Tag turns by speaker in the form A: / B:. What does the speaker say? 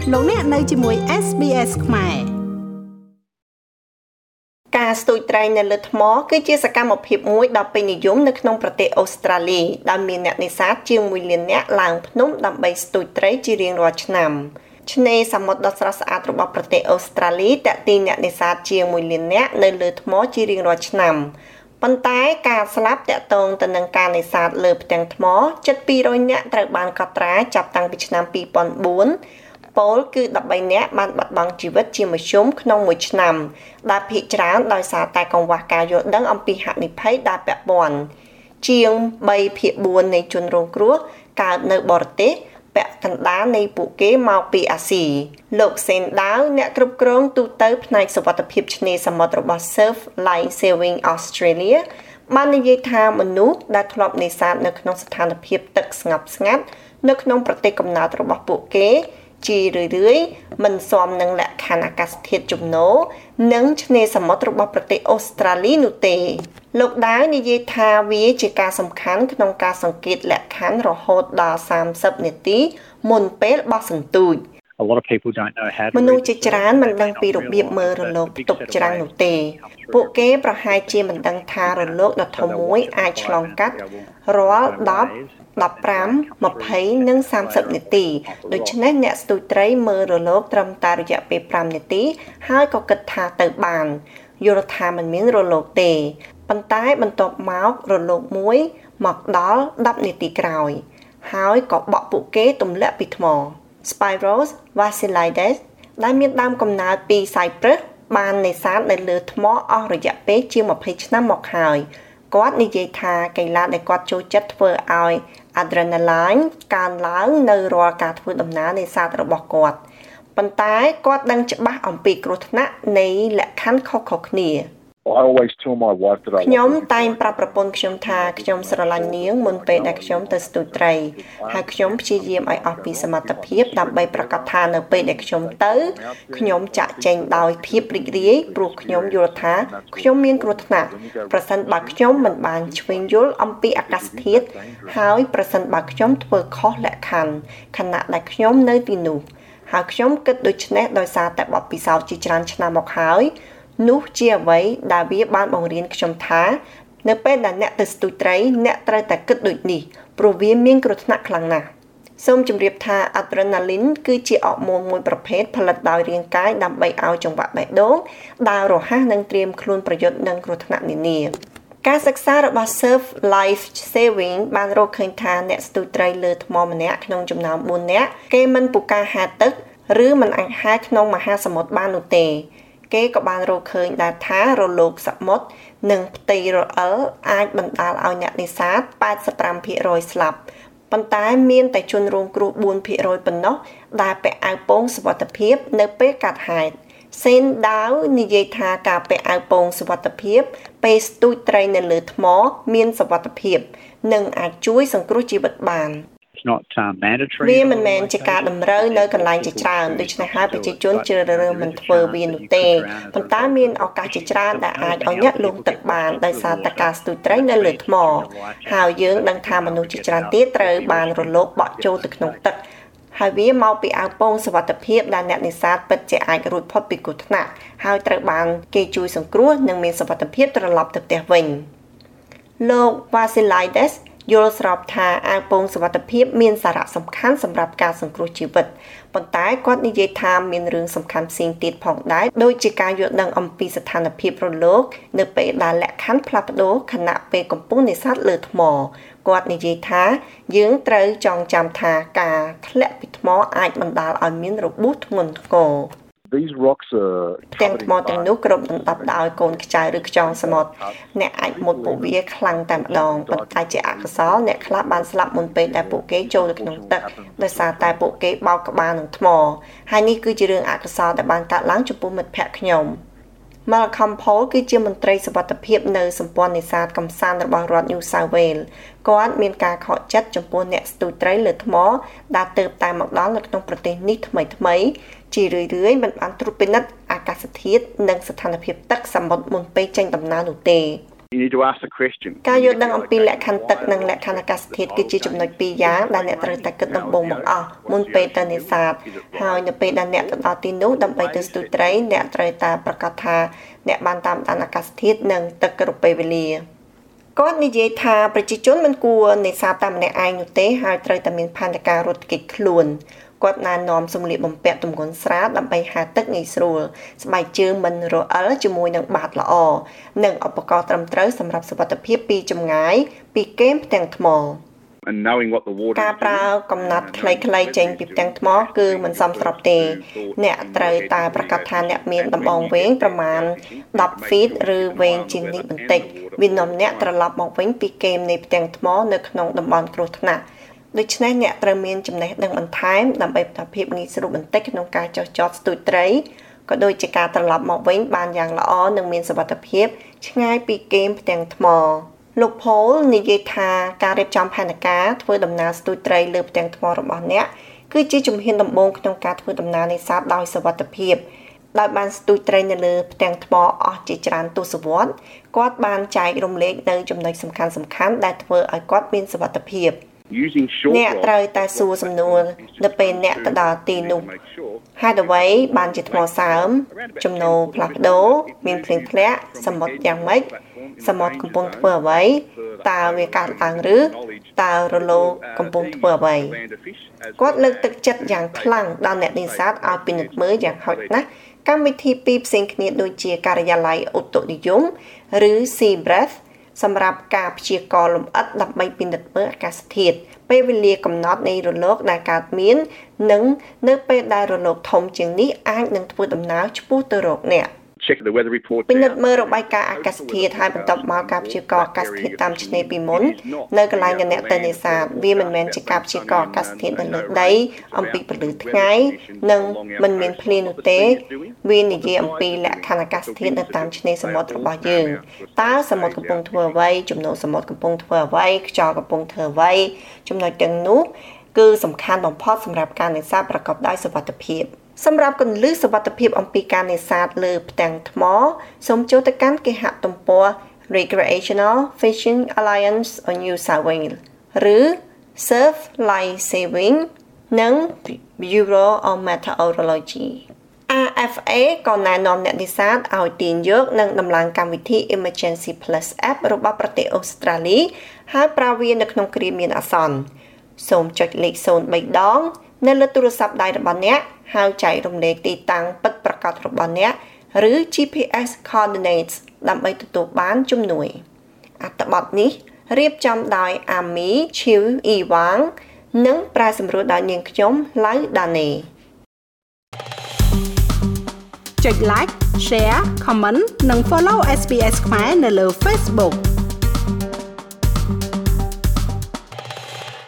A: លោកអ្នកនៅជាមួយ SBS ខ្មែរការស្ទូចត្រីនៅលើថ្មគឺជាសកម្មភាពមួយដ៏ពេញនិយមនៅក្នុងប្រទេសអូស្ត្រាលីដែលមានអ្នកនេសាទជាង1លាននាក់ឡើងភ្នំដើម្បីស្ទូចត្រីជារៀងរាល់ឆ្នាំឆ្នេរសមុទ្រដ៏ស្រស់ស្អាតរបស់ប្រទេសអូស្ត្រាលីទាក់ទាញអ្នកនេសាទជាង1លាននាក់នៅលើថ្មជារៀងរាល់ឆ្នាំប៉ុន្តែការស្លាប់តាក់ទងទៅនឹងការនេសាទលើផ្ទាំងថ្មជិត200នាក់ត្រូវបានកត់ត្រាចាប់តាំងពីឆ្នាំ2004ពលគឺ13នាក់បានបាត់បង់ជីវិតជាមធ្យមក្នុងមួយឆ្នាំដែលភាគច្រើនដោយសារតែកង្វះការយល់ដឹងអំពីហានិភ័យដែលពាក់ព័ន្ធជាង3/4នៃជនរងគ្រោះកើតនៅបរទេសពាក់កណ្ដាលនៃពួកគេមកពីអាស៊ីលោកសេនដាវអ្នកគ្រប់គ្រងទូតផ្នែកសុវត្ថិភាពឆ្នេរសមុទ្ររបស់ Surf Life Saving Australia បាននិយាយថាមនុស្សដែលធ្លាប់នេសាទនៅក្នុងស្ថានភាពទឹកស្ងប់ស្ងាត់នៅក្នុងប្រទេសកំណើតរបស់ពួកគេជារឿយៗមិនសមនឹងលក្ខខណ្ឌអាកាសធាតុជំនោរនិងឆ្នេរសមុទ្ររបស់ប្រទេសអូស្ត្រាលីនោះទេលោកដាវនិយាយថាវាជាការសំខាន់ក្នុងការសង្កេតលក្ខខណ្ឌរហូតដល់30នាទីមុនពេលបោះសន្ទូចមនុស្សជាច្រើនមិនដឹងពីរបៀបមើលរលកផ្ទុកច្រាំងនោះទេពួកគេប្រហែលជាមិនដឹងថារលកដ៏ធំមួយអាចឆ្លងកាត់រាល់10 15 20 និង 30 នាទីដូច្នេះអ្នកស្ទូចត្រីមើលរលកត្រឹមតែរយៈពេល5នាទីហើយក៏គិតថាទៅបានយល់ថាมันមានរលកទេប៉ុន្តែបន្ទាប់មករលកមួយមកដល់10នាទីក្រោយហើយក៏បក់ពួកគេទម្លាក់ពីថ្ម Spiros Vasilides ដែលមានដើមកំណើតពី Cyprus បាននេសាទនៅលើថ្មអស់រយៈពេលជាង20ឆ្នាំមកហើយគាត់និយាយថាកីឡាដែលគាត់ចូលចិត្តធ្វើឲ្យ adrenaline កើនឡើងនៅរាល់ការធ្វើដំណើរនេសាទរបស់គាត់ប៉ុន្តែគាត់ដឹងច្បាស់អំពីគ្រោះថ្នាក់នៃលក្ខខណ្ឌខុសៗគ្នា
B: I always tell my wife that I
A: ខ្ញុំតែងប្រាប់ប្រពន្ធខ្ញុំថាខ្ញុំស្រឡាញ់នាងមុនពេលដែលខ្ញុំទៅស្ទូចត្រីហើយខ្ញុំព្យាយាមឲ្យអស់ពីសមត្ថភាពដើម្បីប្រកាសថានៅពេលដែលខ្ញុំទៅខ្ញុំចាក់ចែងដោយភាពរីករាយព្រោះខ្ញុំយល់ថាខ្ញុំមានគ្រោះថ្នាក់ប្រសិនបើខ្ញុំមិនបានឆ្វេងយល់អំពីអាកាសធាតុហើយប្រសិនបើខ្ញុំធ្វើខុសលក្ខខណ្ឌខណៈដែលខ្ញុំនៅទីនោះហើយខ្ញុំគិតដូច្នេះដោយសារតែបទពិសោធន៍ជាច្រើនឆ្នាំមកហើយនោះជាអ្វីដែលវាបានបង្រៀនខ្ញុំថានៅពេលដែលអ្នកទៅស្ទូចត្រីអ្នកត្រូវតែគិតដូចនេះព្រោះវាមានគ្រោះថ្នាក់ខ្លាំងណាស់សូមជម្រាបថា adrenaline គឺជាអរម៉ូនមួយប្រភេទផលិតដោយរាងកាយដើម្បីឲ្យចង្វាក់បេះដូងដើររហ័សនិងត្រៀមខ្លួនប្រយុទ្ធនឹងគ្រោះថ្នាក់នានាការសិក្សារបស់ Surf Life Saving បានរកឃើញថាអ្នកស្ទូចត្រីលើថ្មម្នាក់ក្នុងចំណោម4នាក់គេមិនពូកែហែលទឹកឬមិនអាចហែលក្នុងមហាសមុទ្របាននោះទេគេក៏បានរកឃើញដែរថារលកសមុទ្រនិងផ្ទៃរអិលអាចបណ្ដាលឲ្យអ្នកនេសាទ 85% ស្លាប់ប៉ុន្តែមានតែជនរងគ្រោះ 4% ប៉ុណ្ណោះដែលពាក់អាវពោងសុវត្ថិភាពនៅពេលកាត់ហែលសេនដាវនិយាយថាការពាក់អាវពោងសុវត្ថិភាពពេលស្ទូចត្រីនៅលើថ្មមានសុវត្ថិភាពនិងអាចជួយសង្គ្រោះជីវិតបានវាមិនមែនជាការតម្រូវនៅកន្លែងជាច្រើនដូច្នេះហើយប្រជាជនជ្រើសរើសមិនធ្វើវានោះទេប៉ុន្តែមានឱកាសជាច្រើនដែលអាចឲ្យអ្នកលង់ទឹកបានដោយសារតែការស្ទូចត្រីនៅលើថ្មហើយយើងដឹងថាមនុស្សជាច្រើនទៀតត្រូវបានរលកបក់ចូលទៅក្នុងទឹកហើយវាមកពីអាវពោងសុវត្ថិភាពដែលអ្នកនេសាទពិតជាអាចរួចផុតពីគ្រោះថ្នាក់ហើយត្រូវបានគេជួយសង្គ្រោះនិងមានសុវត្ថិភាពត្រឡប់ទៅផ្ទះវិញលោក Vasilidesយល់ស្របថាអាវពោងសុវត្ថិភាពមានសារៈសំខាន់សម្រាប់ការសង្គ្រោះជីវិតប៉ុន្តែគាត់និយាយថាមានរឿងសំខាន់ផ្សេងទៀតផងដែរដូចជាការយល់ដឹងអំពីស្ថានភាពរលកនៅពេលដែលលក្ខខណ្ឌផ្លាស់ប្ដូរខណៈពេលកំពុងនេសាទលើថ្មគាត់និយាយថាយើងត្រូវចងចាំថាការធ្លាក់ពីថ្មអាចបណ្ដាលឲ្យមានរបួសធ្ងន់ធ្ងរ
B: These rocks are
A: ទាំងថ្មទាំងនោះគ្របដណ្ដប់ដោយកូនខ្ចៅឬខ្យងសមុទ្រអ្នកអាចមុតពួកវាខ្លាំងតែម្ដងប៉ុន្តែជាអកុសលអ្នកខ្លះបានស្លាប់មុនពេលដែលពួកគេចូលទៅក្នុងទឹកដោយសារតែពួកគេបោកក្បាលនឹងថ្មហើយនេះគឺជារឿងអកុសលដែលបានកើតឡើងចំពោះមិត្តភក្តិខ្ញុំ Malcolm Paul គឺជាមន្ត្រីសុវត្ថិភាពនៅសម្ព័ន្ធនេសាទកំសាន្តរបស់រដ្ឋ New South Wales គាត់មានការខកចិត្តចំពោះអ្នកស្ទូចត្រីលើថ្មដែលទើបតែមកដល់នៅក្នុងប្រទេសនេះថ្មីៗជារឿយៗមិនបានត្រួតពិនិត្យអាកាសធាតុនិងស្ថានភាពទឹកសមុទ្រមុនពេលចេញដំណើរនោះទេ
B: You need to ask the question.
A: ការយល់ដឹងអំពីលក្ខខណ្ឌទឹកនិងលក្ខខណ្ឌអាកាសធាតុគឺជាចំណុចពីរយ៉ាងដែលអ្នកត្រូវតែគិតដំបូងបង្អស់មុនពេលទៅនេសាទហើយនៅពេលដែលអ្នកទៅដល់ទីនោះដើម្បីទៅស្ទូចត្រីអ្នកត្រូវតែប្រកាសថាអ្នកបានតាមដានអាកាសធាតុនិងទឹកគ្រប់ពេលវេលាគាត់និយាយថាប្រជាជនមិនគួរនេសាទតែម្នាក់ឯងនោះទេហើយត្រូវតែមានផែនការរត់គេចខ្លួនគាត់ណែនាំសម្លៀកបំពាក់ទម្ងន់ស្រាលដើម្បីហាលទឹកងាយស្រួលស្បែកជើងមិនរអិលជាមួយនឹងបាតល្អនិងឧបករណ៍ត្រឹមត្រូវសម្រាប់សុវត្ថិភាពពីចម្ងាយពីគែមផ្ទាំងថ្ម
B: And knowing what the water
A: ការប្រើកំណត់ខ្លីៗចេញពីផ្ទាំងថ្មគឺមិនសមស្របទេអ្នកត្រូវតែប្រកាសថាអ្នកមានដំបងវែងប្រមាណ10 feet ឬវែងជាងនេះបន្តិចវានាំអ្នកត្រឡប់មកវិញពីគែមនៃផ្ទាំងថ្មនៅក្នុងតំបន់គ្រោះថ្នាក់ដូច្នេះអ្នកត្រូវមានចំណេះដឹងបន្ថែមដើម្បីផ្តល់ភាពងាយស្រួលបន្តិចក្នុងការចុះចតស្ទូចត្រីក៏ដូចជាការត្រឡប់មកវិញបានយ៉ាងល្អនិងមានសុវត្ថិភាពឆ្ងាយពីគែមផ្ទាំងថ្មលោក Paul និយាយថាការរៀបចំផែនការធ្វើដំណើរស្ទូចត្រីលើផ្ទាំងថ្មរបស់អ្នកគឺជាជំហានដំបូងក្នុងការធ្វើដំណើរនេសាទដោយសុវត្ថិភាពដោយបានស្ទូចត្រីនៅលើផ្ទាំងថ្មអស់ជាច្រើនទសវត្សរ៍គាត់បានចែករំលែកនៅចំណុចសំខាន់ៗដែលធ្វើឲ្យគាត់មានសុវត្ថិភាពអ្នកត្រូវតែសួរសំណួរនៅពេលអ្នកទៅដល់ទីនោះហេតុអ្វីបានជាថ្មសើមចំណូលផ្លាស់ប្ដូរមានភ្លៀងធ្លាក់សមុទ្រយ៉ាងម៉េចសមុទ្រកំពុងធ្វើអ្វីតើវាកើតឡើងឬតើរលកកំពុងធ្វើអ្វីគាត់លើកទឹកចិត្តយ៉ាងខ្លាំងដល់អ្នកនេសាទឲ្យពិនិត្យមើលយ៉ាងហោចណាស់កម្មវិធីពីរផ្សេងគ្នាដូចជាការិយាល័យឧតុនិយមឬ Sea Breath សម្រាប់ការព្យាករណ៍លម្អិតដើម្បីពិនិត្យមើលអាកាសធាតុពេលវេលាកំណត់នៃរលកដែលកើតមាននិងនៅពេលដែលរលកធំជាងនេះអាចនឹងធ្វើដំណើរឆ្ពោះទៅរកអ្នក
B: check the weather report
A: ពិនិត្យមើលរបាយការណ៍អាកាសធាតុហើយបន្ទាប់មកការព្យាករណ៍អាកាសធាតុតាមឆ្នេរពីមុននៅកន្លែងដែលអ្នកទៅនេសាទវាមិនមែនជាការព្យាករណ៍អាកាសធាតុនៅលើដីអំពីពន្លឺថ្ងៃនិងមិនមានភ្លៀងនោះទេវានិយាយអំពីលក្ខខណ្ឌអាកាសធាតុនៅតាមឆ្នេរសមុទ្ររបស់យើងតើសមុទ្រកំពុងធ្វើអ្វីចំណូលសមុទ្រកំពុងធ្វើអ្វីខ្យល់កំពុងធ្វើអ្វីចំណុចទាំងនោះគឺសំខាន់បំផុតសម្រាប់ការនេសាទប្រកបដោយសុវត្ថិភាពសម្រាប់គន្លឹះសុវត្ថិភាពអំពីការនេសាទលើផ្ទាំងថ្មសូមចូលទៅកាន់គេហទំព័រ Recreational Fishing Alliance of New South Wales ឬ Surf Life Saving និង Bureau of Meteorology RFA ក៏ណែនាំអ្នកនេសាទឲ្យទាញយកនិងដំឡើងកម្មវិធី Emergency Plus App របស់ប្រទេសអូស្ត្រាលីហើយប្រើវានៅក្នុងគ្រាមានអាសន្នសូមចុចលេខ03ដងនៅលើទូរស័ព្ទដៃរបស់អ្នកហើយចែករំលែកទីតាំងពិតប្រាកដរបស់អ្នកឬ GPS coordinates ដើម្បីទទួលបានជំនួយអត្ថបទនេះរៀបចំដោយ Ami Chiu Iwang និងប្រែសម្រួលដោយនាងខ្ញុំ Lau Dane
C: ចុច like share comment និង follow SBS ខ្មែរនៅលើ Facebook